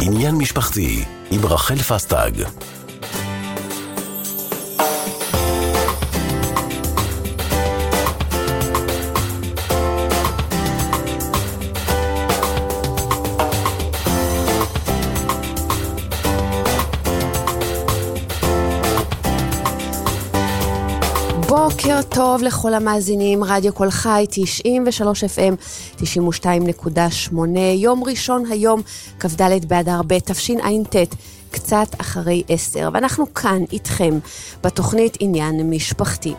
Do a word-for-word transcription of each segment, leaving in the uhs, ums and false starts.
עניין משפחתי עם רחל פסטג. בוקר טוב לכל המאזינים, רדיו כל חי, תשעים ושלוש אף אם, תשעים ושתיים נקודה שמונה, יום ראשון היום, כ"ד באדר ב' תשע"ט, קצת אחרי עשר, ואנחנו כאן איתכם בתוכנית עניין משפחתי.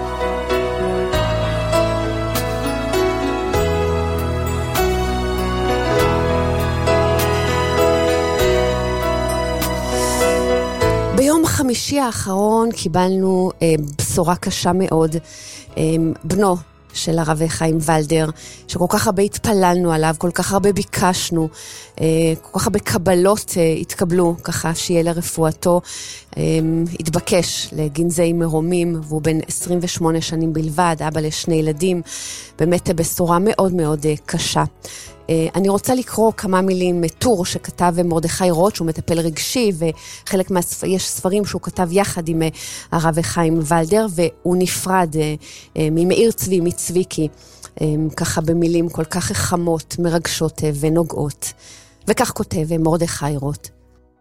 ביום חמישי האחרון קיבלנו אה, בשורה קשה מאוד, אה, בנו של הרב חיים ולדר, שכל כך הרבה התפללנו עליו, כל כך הרבה ביקשנו, אה, כל כך הרבה קבלות אה, התקבלו, ככה שיהיה לרפואתו, אה, התבקש לגנזי מרומים, והוא בן עשרים ושמונה שנים בלבד, אבא לשני ילדים, באמת בשורה מאוד מאוד אה, קשה. אני רוצה לקרוא כמה מילים מטור שכתב מרדכי רוט, שהוא מטפל רגשי, וחלק מהספרים, יש ספרים שהוא כתב יחד עם הרב חיים ולדר, והוא נפרד ממאיר צבי, מצביקי, ככה במילים כל כך חמות, מרגשות ונוגעות. וכך כותב מרדכי רוט.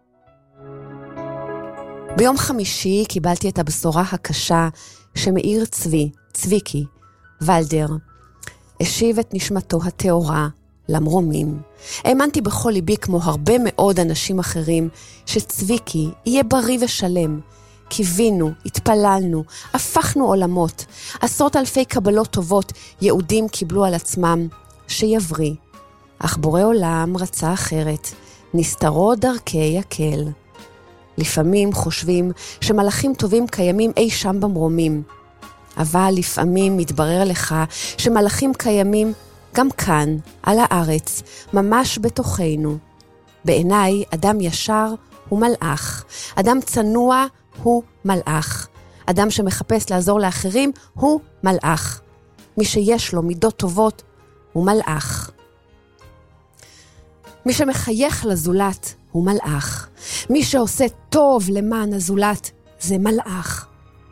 ביום חמישי קיבלתי את הבשורה הקשה שמאיר צבי, צביקי, ולדר, השיב את נשמתו התאורה, למרומים. האמנתי בכל ליבי כמו הרבה מאוד אנשים אחרים שצביקי יהיה בריא ושלם. קיווינו, התפללנו, הפכנו עולמות. עשרות אלפי קבלות טובות יהודים קיבלו על עצמם שיבריא. אך בורא עולם רצה אחרת. נסתרות דרכי יקל. לפעמים חושבים שמלאכים טובים קיימים אי שם במרומים. אבל לפעמים מתברר לך שמלאכים קיימים גם כאן, על הארץ, ממש בתוכנו. בעיניי, אדם ישר הוא מלאך. אדם צנוע הוא מלאך. אדם שמחפש לעזור לאחרים הוא מלאך. מי שיש לו מידות טובות הוא מלאך. מי שמחייך לזולת הוא מלאך. מי שעושה טוב למען הזולת זה מלאך.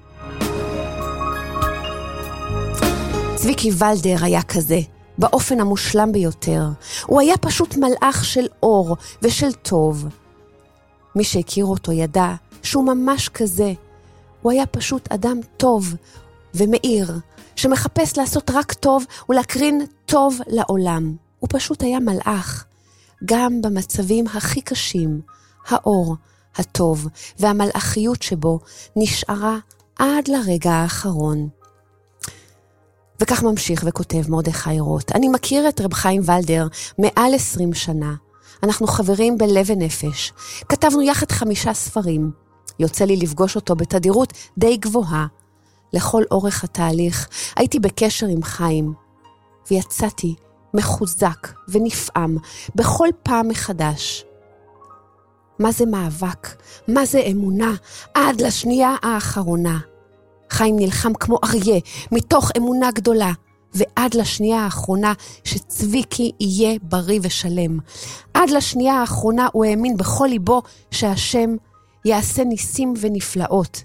צביקי ולדר היה כזה. באופן המושלם ביותר. הוא היה פשוט מלאך של אור ושל טוב. מי שהכיר אותו ידע שהוא ממש כזה. הוא היה פשוט אדם טוב ומאיר, שמחפש לעשות רק טוב ולהקרין טוב לעולם. הוא פשוט היה מלאך. גם במצבים הכי קשים, האור, הטוב והמלאכיות שבו נשארה עד לרגע האחרון. וכך ממשיך וכותב מרדכי רוט. אני מכיר את רב חיים ולדר מעל עשרים שנה. אנחנו חברים בלב ונפש. כתבנו יחד חמישה ספרים. יוצא לי לפגוש אותו בתדירות די גבוהה. לכל אורך התהליך הייתי בקשר עם חיים. ויצאתי מחוזק ונפעם בכל פעם מחדש. מה זה מאבק? מה זה אמונה? עד לשנייה האחרונה. חיים נלחם כמו אריה, מתוך אמונה גדולה, ועד לשנייה האחרונה שצביקי יהיה בריא ושלם. עד לשנייה האחרונה הוא האמין בכל ליבו שהשם יעשה ניסים ונפלאות.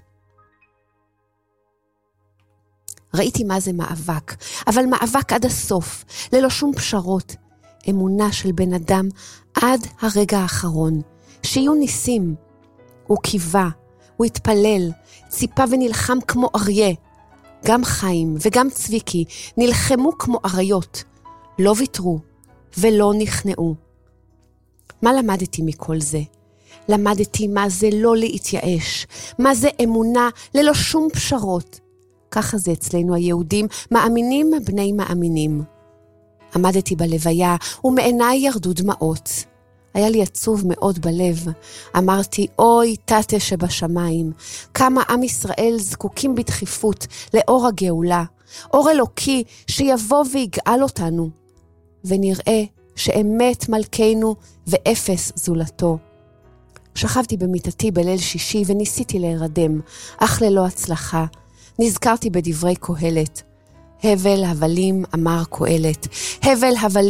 ראיתי מה זה מאבק, אבל מאבק עד הסוף, ללא שום פשרות. אמונה של בן אדם עד הרגע האחרון, שיהיו ניסים. הוא קיווה, הוא התפלל, ציפה ונלחם כמו אריה. גם חיים וגם צביקי נלחמו כמו אריות. לא ויתרו ולא נכנעו. מה למדתי מכל זה? למדתי מה זה לא להתייאש. מה זה אמונה ללא שום פשרות. ככה זה אצלנו היהודים, מאמינים בני מאמינים. עמדתי בלוויה ומעיניי ירדו דמעות. היה לי עצוב מאוד בלב. אמרתי, אוי תתה שבשמיים, כמה עם ישראל זקוקים בדחיפות לאור הגאולה, אור אלוקי שיבוא ויגאל אותנו, ונראה שאמת מלכנו ואפס זולתו. שכבתי במיטתי בליל שישי וניסיתי להירדם, אך ללא הצלחה. נזכרתי בדברי קהלת, הבל הבלים אמר קהלת, הבל הבלים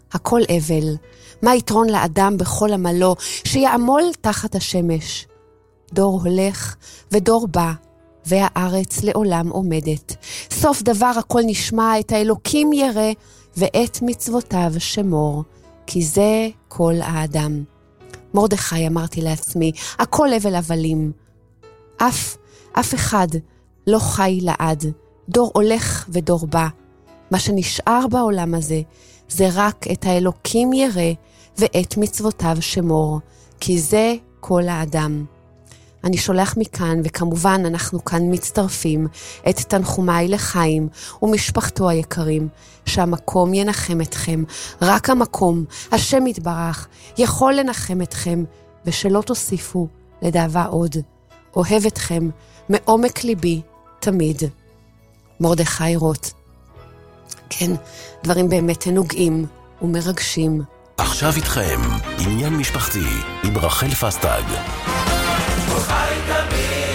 הכל אבל. מה יתרון לאדם בכל עמלו, שיעמול תחת השמש? דור הולך ודור בא, והארץ לעולם עומדת. סוף דבר הכל נשמע, את האלוקים ירא, ואת מצוותיו שמור, כי זה כל האדם. מרדכי, אמרתי לעצמי, הכל הבל הבלים. אף, אף אחד לא חי לעד. דור הולך ודור בא. מה שנשאר בעולם הזה, זה רק את האלוקים ירא, ואת מצוותיו שמור, כי זה כל האדם. אני שולח מכאן, וכמובן אנחנו כאן מצטרפים, את תנחומיי לחיים ומשפחתו היקרים, שהמקום ינחם אתכם, רק המקום, השם יתברך, יכול לנחם אתכם, ושלא תוסיפו לדאבה עוד. אוהב אתכם מעומק ליבי תמיד. מרדכי רוט. כן, דברים באמת נוגעים ומרגשים. עכשיו איתכם, עניין משפחתי, עם רחל פסטג. חי תמיד